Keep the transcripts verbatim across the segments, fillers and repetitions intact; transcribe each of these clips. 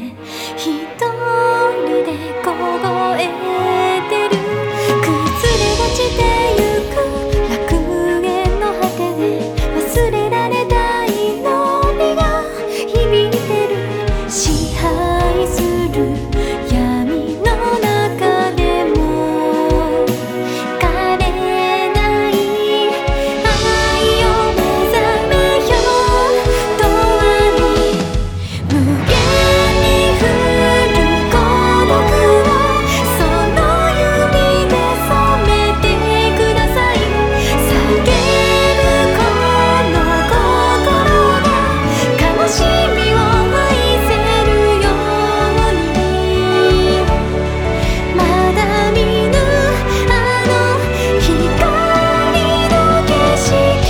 一人で凍えてる。崩れ落ちてゆく楽園の果てで忘れられた祈りが響いてる。支配する闇の中でも枯れない愛を目覚めよう。永遠に無限に降る孤独をその指で染めてください。叫ぶこの心が悲しみを愛せるように。まだ見ぬあの光の景色。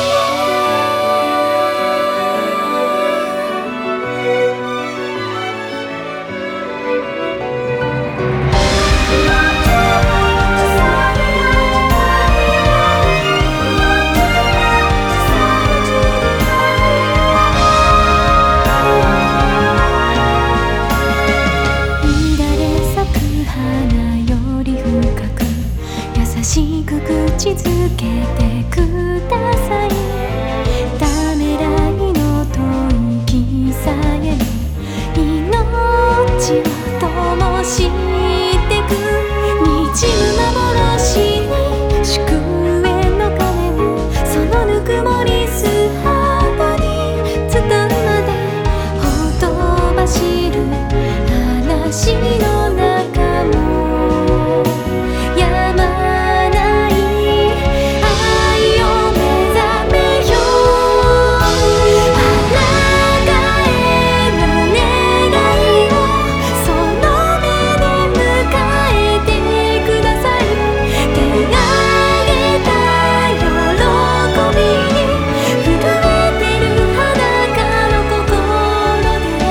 乱れ咲く花より深く優しく口づけてください。ためらいの吐息さえも命を灯してく。滲む幻に祝宴の鐘をそのぬくもり素肌に伝うまでほとばしる嵐の中もやまない愛を目覚めよう。抗えぬ願いをその目で迎えてください。手上げた喜びに震えてる裸の心で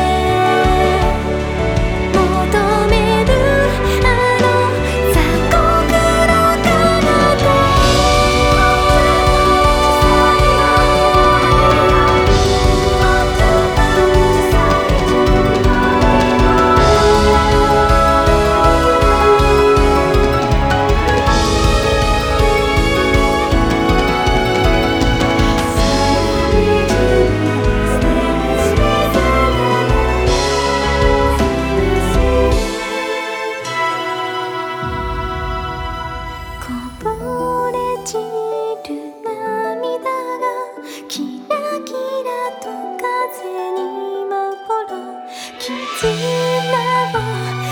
求めるあの残酷の彼方。こぼれ散る涙がキラキラと風に舞う頃、絆を